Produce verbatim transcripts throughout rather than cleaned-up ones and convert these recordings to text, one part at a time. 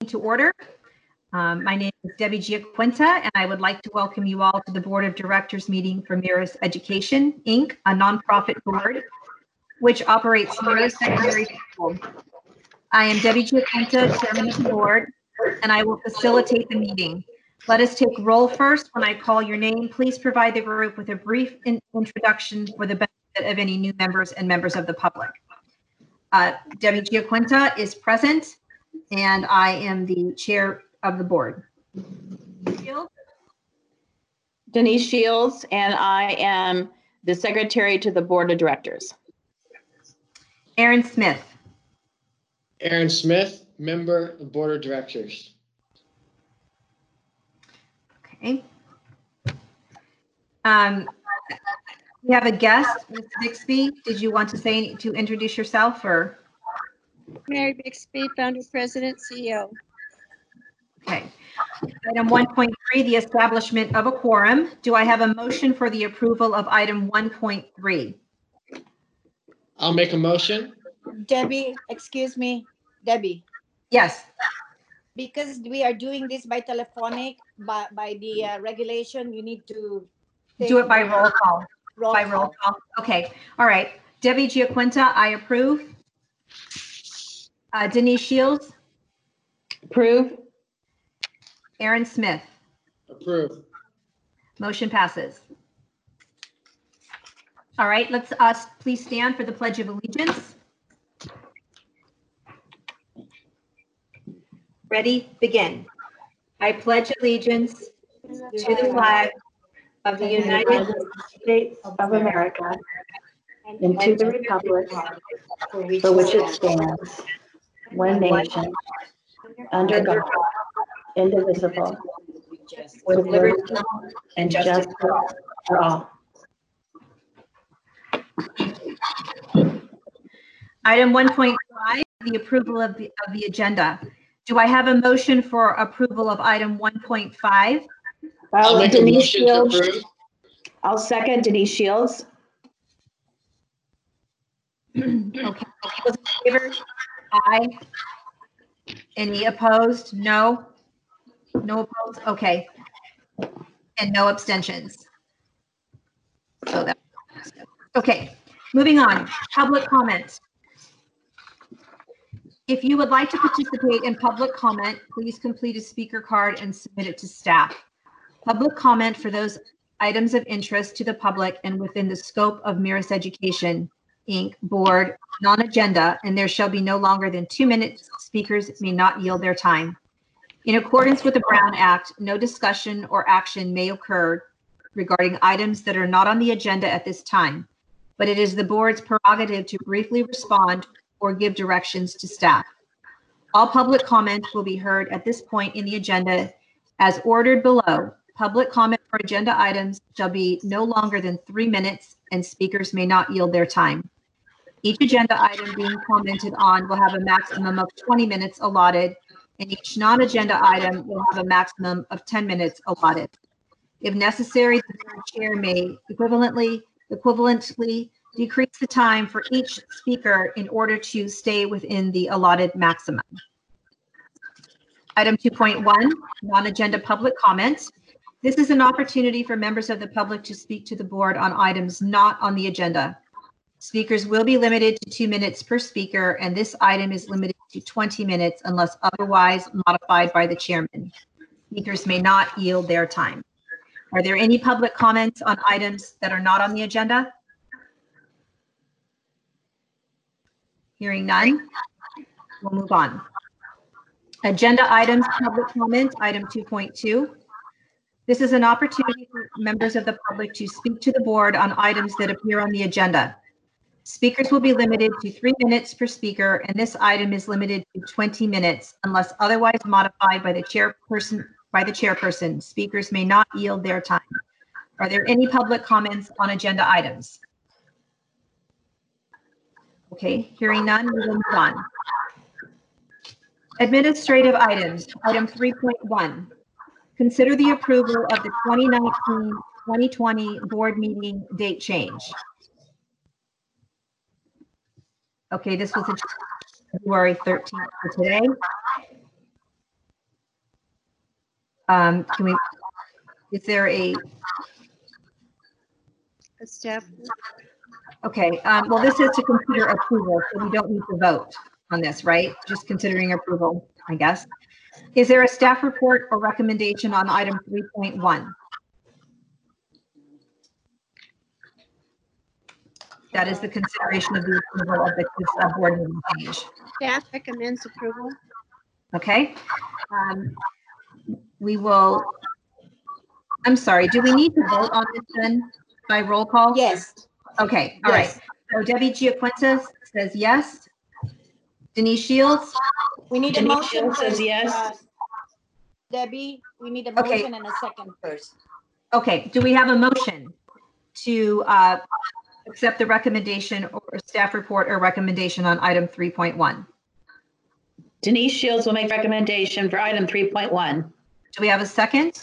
to order. Um, my name is Debbie Giaquinta, and I would like to welcome you all to the Board of Directors meeting for Mirus Education, Incorporated, a nonprofit board which operates Mirus Secondary School. I am Debbie Giaquinta, Chairman of the Board, and I will facilitate the meeting. Let us take roll first. When I call your name, please provide the group with a brief in introduction for the benefit of any new members and members of the public. Uh, Debbie Giaquinta is present, and I am the chair of the board. Shields? Denise Shields, and I am the secretary to the board of directors. Aaron Smith. Aaron Smith, member of the board of directors. Okay. Um, we have a guest, Miz Bixby. Did you want to say to introduce yourself, or? Mary Bixby, founder, president, C E O. Okay. Item one point three, the establishment of a quorum. Do I have a motion for the approval of item one point three? I'll make a motion. Debbie, excuse me, Debbie, Yes. because we are doing this by telephonic, by, by the uh, regulation, you need to Do it by roll call. roll By call. roll call. Okay. All right. Debbie Giaquinta, I approve. Uh, Denise Shields, Approve. Aaron Smith. Approve. Motion passes. All right, let's us please stand for the Pledge of Allegiance. Ready, begin. I pledge allegiance to the flag of the United States of America and to the republic for which it stands, one nation, under God, indivisible, with liberty and justice for all. Item one point five, the approval of the, of the agenda. Do I have a motion for approval of item one point five? I'll Uh, make a Denise motion to Shields. approve. I'll second Denise Shields. Okay, all those in favor? Aye. Any opposed? No? No opposed? Okay. And no abstentions. So that, okay, moving on. Public comment. If you would like to participate in public comment, please complete a speaker card and submit it to staff. Public comment for those items of interest to the public and within the scope of Mirus Education, Incorporated board non-agenda, and there shall be no longer than two minutes. Speakers may not yield their time. In accordance with the Brown Act, no discussion or action may occur regarding items that are not on the agenda at this time, but it is the board's prerogative to briefly respond or give directions to staff. All public comment will be heard at this point in the agenda as ordered below. Public comment for agenda items shall be no longer than three minutes and speakers may not yield their time. Each agenda item being commented on will have a maximum of twenty minutes allotted, and each non-agenda item will have a maximum of ten minutes allotted. If necessary, the board chair may equivalently, equivalently decrease the time for each speaker in order to stay within the allotted maximum. Item two point one, non-agenda public comment. This is an opportunity for members of the public to speak to the board on items not on the agenda. Speakers will be limited to two minutes per speaker, and this item is limited to twenty minutes unless otherwise modified by the chairman. Speakers may not yield their time. Are there any public comments on items that are not on the agenda? Hearing none, we'll move on. Agenda items, public comment, item two point two. This is an opportunity for members of the public to speak to the board on items that appear on the agenda. Speakers will be limited to three minutes per speaker, and this item is limited to twenty minutes unless otherwise modified by the chairperson. By the chairperson, speakers may not yield their time. Are there any public comments on agenda items? Okay, hearing none, we will move on. Administrative items, item three point one. Consider the approval of the twenty nineteen twenty twenty board meeting date change. Okay, this was February thirteenth for today. Um, can we, is there a, A staff, okay, um, well, this is to consider approval, so we don't need to vote on this, right? Just considering approval, I guess. Is there a staff report or recommendation on item three point one? That is the consideration of the approval of the this, uh, board meeting page. staff recommends approval. Okay. Um, we will, I'm sorry, do we need to vote on this then by roll call? Yes, Okay, all right. yes. So Debbie Giaquinta says yes. Denise Shields? We need a Denise motion Shields says first. yes. uh, Debbie, we need a Okay. motion and a second first. Okay, do we have a motion to uh, accept the recommendation or staff report or recommendation on item three point one? Denise Shields will make recommendation for item three point one. Do we have a second?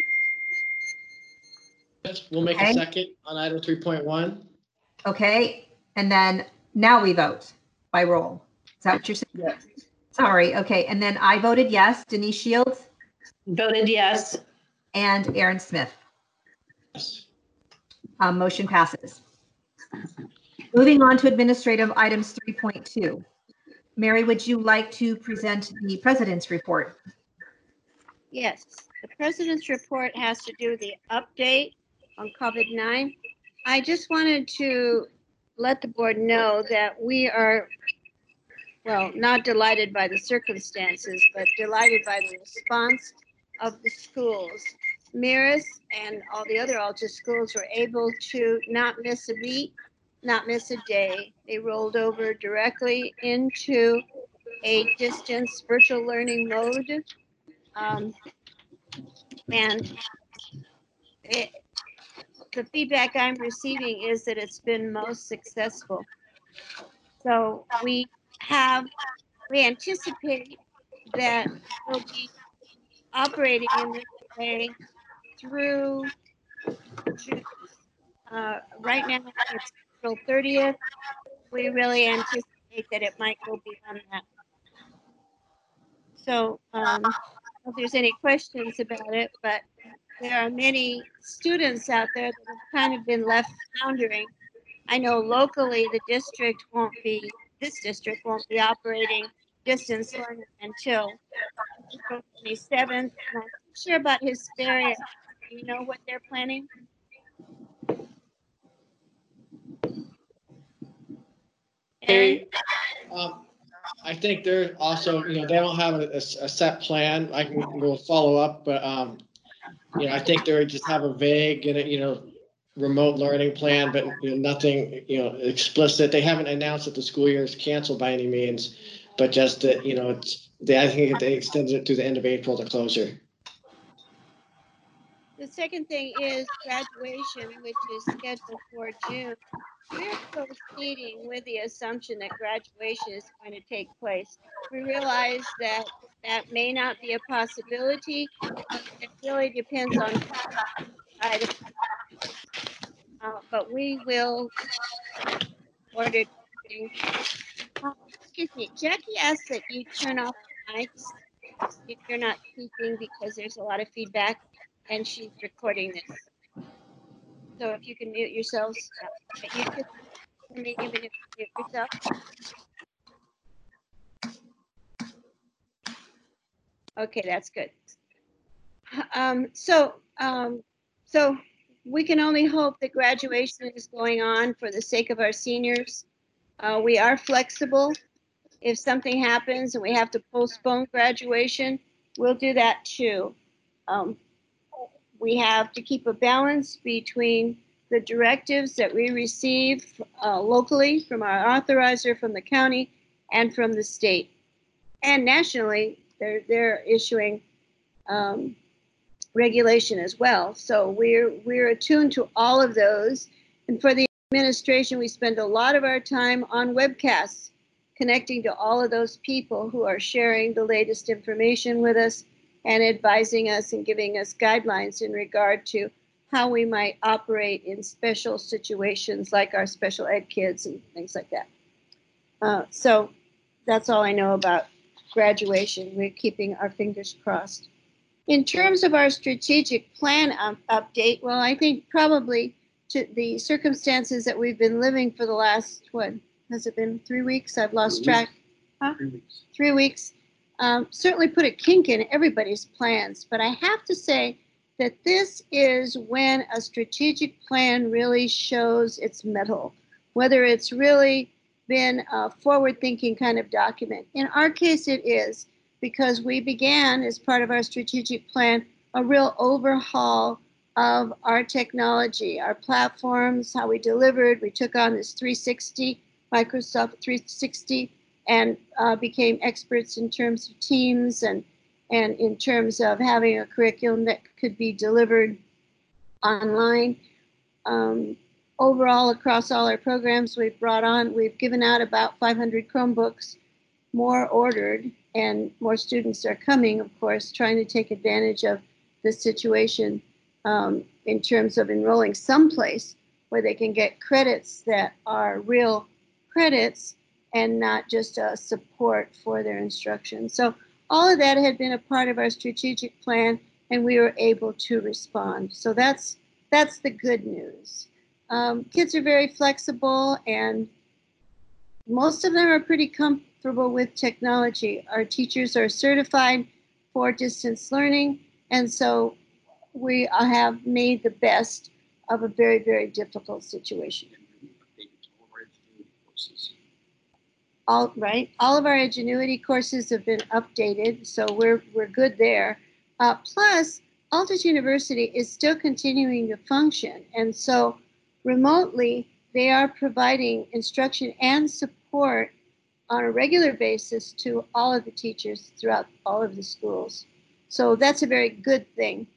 We'll make Okay. a second on item three point one. Okay, and then now we vote by roll. Is that what you're saying? Yes. Sorry, okay, and then I voted yes, Denise Shields Voted yes. and Aaron Smith. Yes. Um, motion passes. Moving on to administrative items three point two. Mary, would you like to present the president's report? Yes, the president's report has to do with the update on COVID nine. I just wanted to let the board know that we are, well, not delighted by the circumstances, but delighted by the response of the schools. Mirris and all the other Alta schools were able to not miss a beat, not miss a day. They rolled over directly into a distance virtual learning mode. Um, and it, the feedback I'm receiving is that it's been most successful. So we have, we anticipate that we'll be operating in this way through June. Uh, right now, it's April thirtieth. We really anticipate that it might go beyond that. So um, I don't know if there's any questions about it, but there are many students out there that have kind of been left floundering. I know locally the district won't be, this district won't be operating distance learning until April twenty-seventh. And I'm not sure about Hesperia. Do you know what they're planning? Aaron? Hey, um, I think they're also, you know, they don't have a, a a set plan. I can go follow up, but, um, you know, I think they just have a vague and, you know, remote learning plan, but you know, nothing, you know, explicit. They haven't announced that the school year is canceled by any means, but just that, you know, it's, they, I think they extended it to the end of April, the closure. The second thing is graduation, which is scheduled for June. We're proceeding with the assumption that graduation is going to take place. We realize that that may not be a possibility. It really depends on items. Uh, but we will order. Uh, excuse me, Jackie asked that you turn off mics if you're not speaking because there's a lot of feedback and she's recording this. So if you can mute yourselves, uh, you could, I mean, even if you mute yourself. Okay, that's good. Um, so, um, so we can only hope that graduation is going on for the sake of our seniors. Uh, we are flexible. If something happens and we have to postpone graduation, we'll do that too. Um, we have to keep a balance between the directives that we receive uh, locally from our authorizer, from the county, and from the state. And nationally, they're, they're issuing um, regulation as well. So we're, we're attuned to all of those. And for the administration, we spend a lot of our time on webcasts, connecting to all of those people who are sharing the latest information with us and advising us and giving us guidelines in regard to how we might operate in special situations like our special ed kids and things like that. Uh, so that's all I know about graduation. We're keeping our fingers crossed. In terms of our strategic plan up- update, well, I think probably to the circumstances that we've been living for the last, what, has it been three weeks? I've lost track. Huh? Three weeks. Three weeks. Um, certainly put a kink in everybody's plans, but I have to say that this is when a strategic plan really shows its mettle, whether it's really been a forward-thinking kind of document. In our case, it is, because we began, as part of our strategic plan, a real overhaul of our technology, our platforms, how we delivered. We took on this three sixty, Microsoft three sixty, and uh, became experts in terms of Teams and, and in terms of having a curriculum that could be delivered online. Um, overall, across all our programs we've brought on, we've given out about five hundred Chromebooks, more ordered, and more students are coming, of course, trying to take advantage of this situation um, in terms of enrolling someplace where they can get credits that are real credits and not just a support for their instruction. So all of that had been a part of our strategic plan, and we were able to respond. So that's that's the good news. Um, kids are very flexible, and most of them are pretty comfortable with technology. Our teachers are certified for distance learning, and so we have made the best of a very, very difficult situation. All right, all of our Edgenuity courses have been updated, so we're we're good there. Uh, plus, Altus University is still continuing to function, and so remotely they are providing instruction and support on a regular basis to all of the teachers throughout all of the schools. So that's a very good thing.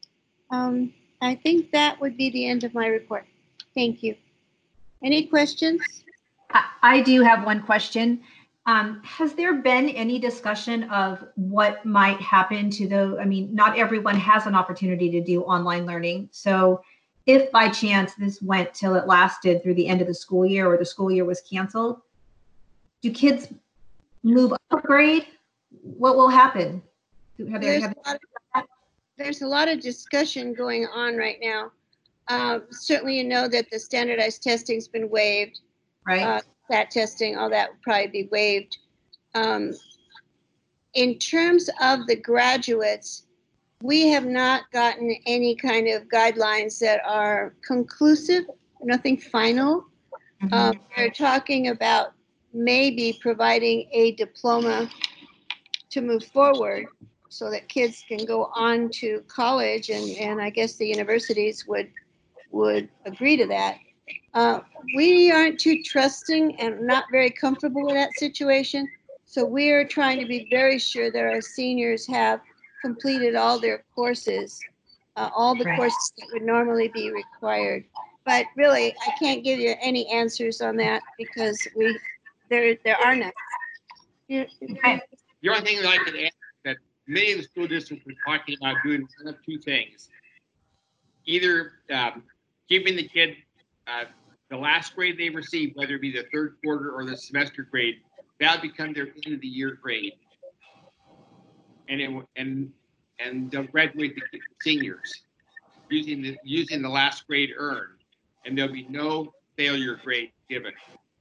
Um, I think that would be the end of my report. Thank you. Any questions? I, I do have one question. Um, has there been any discussion of what might happen to the, I mean, not everyone has an opportunity to do online learning. So if by chance this went till it lasted through the end of the school year or the school year was canceled, do kids move up a grade? What will happen? Have there, There's, have, a lot of, there's a lot of discussion going on right now. Uh, certainly you know that the standardized testing's been waived. right? Uh, that testing, all that would probably be waived. Um, in terms of the graduates, we have not gotten any kind of guidelines that are conclusive, nothing final. Mhm. Um, they're talking about maybe providing a diploma to move forward so that kids can go on to college, and, and I guess the universities would would agree to that. Uh, we aren't too trusting and not very comfortable with that situation. So we are trying to be very sure that our seniors have completed all their courses, uh, all the Right. courses that would normally be required. But really, I can't give you any answers on that because we there there are none. You- Okay. The only thing that I could add is that many of the school districts are talking about doing one of two things. Either um, giving the kid uh, the last grade they received, whether it be the third quarter or the semester grade, that would become their end of the year grade. And it and and they'll graduate the seniors using the using the last grade earned, and there'll be no failure grade given.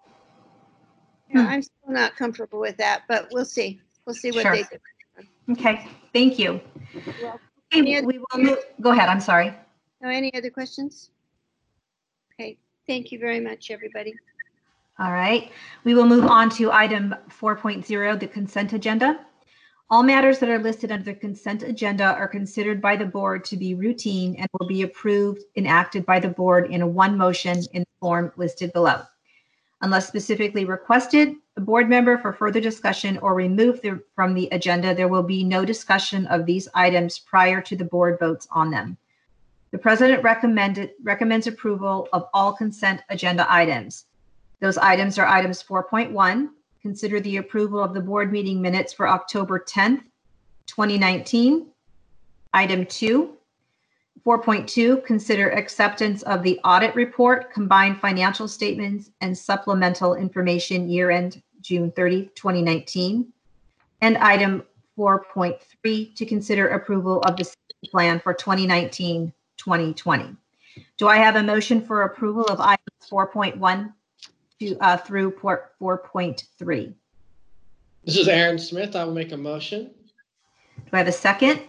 Yeah, I'm still not comfortable with that, but we'll see. We'll see what Sure. they do. Okay, thank you. Well, any Okay, other- we will move, go ahead, I'm sorry. No, any other questions? Okay, thank you very much, everybody. All right, we will move on to item four point zero, the consent agenda. All matters that are listed under the consent agenda are considered by the board to be routine and will be approved and acted by the board in a one motion in the form listed below. Unless specifically requested, the board member for further discussion or remove the, from the agenda, there will be no discussion of these items prior to the board votes on them. The president recommended, recommends approval of all consent agenda items. Those items are items four point one, consider the approval of the board meeting minutes for October tenth, twenty nineteen. Item two, four point two, consider acceptance of the audit report, combined financial statements, and supplemental information year-end June thirtieth, twenty nineteen. And item four point three to consider approval of the safety plan for twenty nineteen twenty twenty. Do I have a motion for approval of items four point one to uh, through four point three? This is Aaron Smith. I will make a motion. Do I have a second?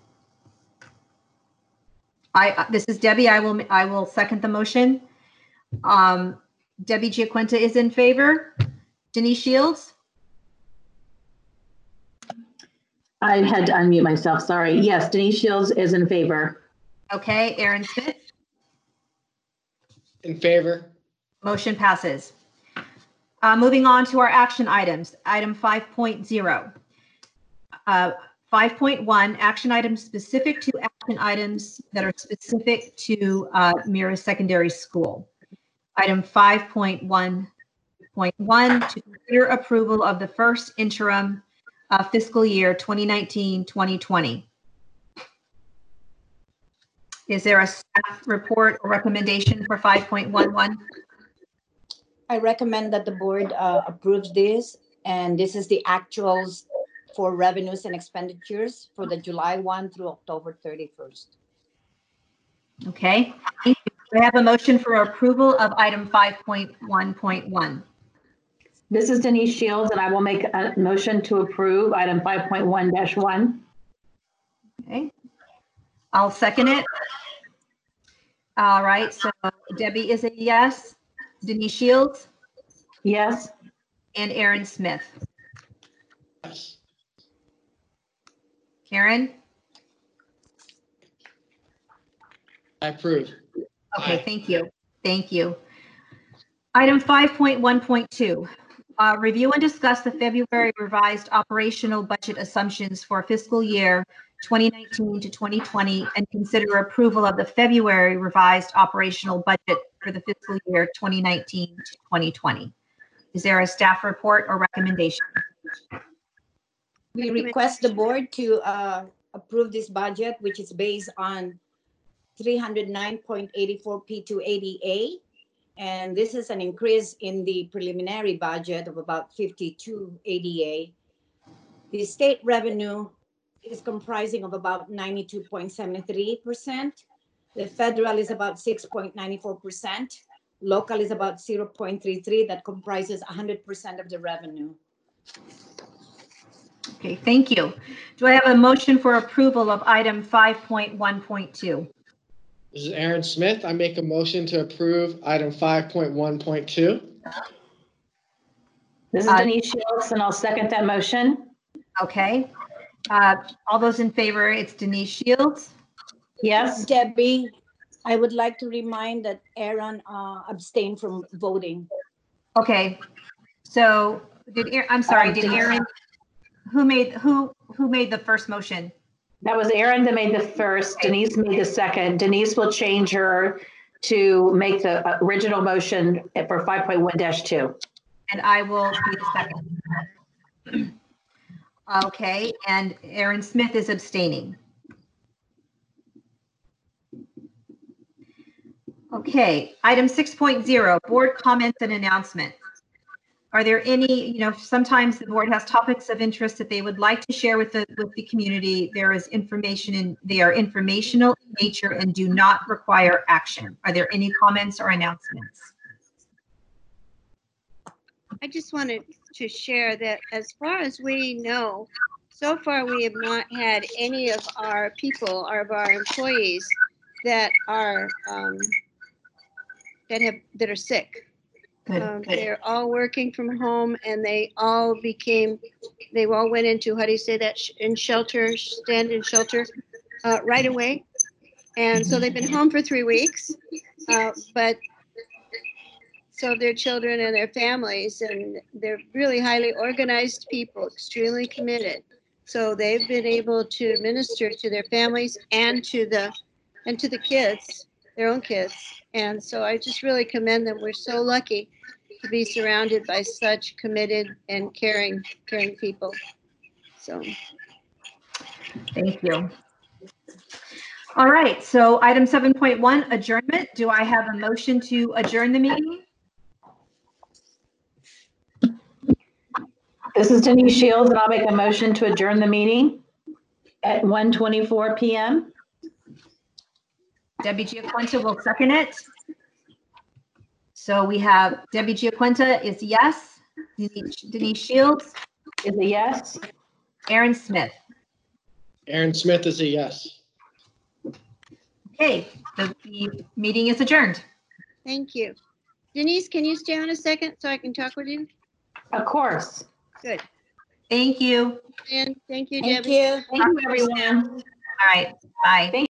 I, uh, this is Debbie. I will, I will second the motion. Um, Debbie Giaquinta is in favor. Denise Shields? I had to unmute myself, sorry. Yes, Denise Shields is in favor. Okay, Aaron Smith? In favor. Motion passes. Uh, moving on to our action items. Item five point oh. Uh, five point one, action items specific to action items that are specific to uh, Mira Secondary School. Item five point one point one, to consider approval of the first interim uh, fiscal year twenty nineteen twenty twenty. Is there a staff report or recommendation for five point one one? I recommend that the board uh, approves this, and this is the actuals for revenues and expenditures for the July first through October thirty-first. Okay. Thank you. Do I have a motion for approval of item five point one point one? This is Denise Shields, and I will make a motion to approve item five point one dash one. Okay. I'll second it. All right. So Debbie is a yes. Denise Shields Yes. and Aaron Smith. Yes. Karen? I approve. Okay, Aye. thank you. Thank you. Item five point one point two, uh, review and discuss the February revised operational budget assumptions for fiscal year twenty nineteen to twenty twenty and consider approval of the February revised operational budget for the fiscal year twenty nineteen to twenty twenty. Is there a staff report or recommendation? We request the board to uh, approve this budget, which is based on three hundred nine point eight four P two eighty A. And this is an increase in the preliminary budget of about fifty-two eighty A. The state revenue is comprising of about ninety-two point seven three percent. The federal is about six point nine four percent. Local is about zero point three three. That comprises one hundred percent of the revenue. Okay, thank you. Do I have a motion for approval of item five point one point two? This is Aaron Smith. I make a motion to approve item five point one point two. This is Uh, Denise Shields, and I'll second that motion. Okay. Uh, all those in favor, it's Denise Shields. Yes. Debbie, I would like to remind that Aaron uh, abstained from voting. Okay. So did, Aaron- I'm sorry, Um, did Denise. Aaron, who made, who, who made the first motion? That was Aaron that made the first. Denise made the second. Denise will change her to make the original motion for five point one dash two. And I will be the second. Okay, and Aaron Smith is abstaining. Okay, item six point oh, board comments and announcements. Are there any, you know, sometimes the board has topics of interest that they would like to share with the, with the community. There is information in, they are informational in nature and do not require action. Are there any comments or announcements? I just wanted to share that as far as we know, so far we have not had any of our people, or of our employees that are um, that have that are sick. Good, Um, good. they're all working from home, and they all became, they all went into, how do you say that, Sh- in shelter, stand in shelter uh, right away. And so they've been home for three weeks, uh, but so their children and their families, and they're really highly organized people, extremely committed. So they've been able to minister to their families and to the and to the kids, their own kids. And so I just really commend them. We're so lucky to be surrounded by such committed and caring, caring people. So Thank you. All right, so item seven point one, adjournment. Do I have a motion to adjourn the meeting? This is Denise Shields, and I'll make a motion to adjourn the meeting at one twenty-four p.m. Debbie Giaquinta will second it. So we have Debbie Giaquinta is yes. Denise Denise Shields, Is a yes? Aaron Smith. Aaron Smith is a yes. Okay, the, the meeting is adjourned. Thank you. Denise, can you stay on a second so I can talk with you? Of course. Good. Thank you. And thank you, Thank Debbie. you. Thank you, everyone. All right, bye.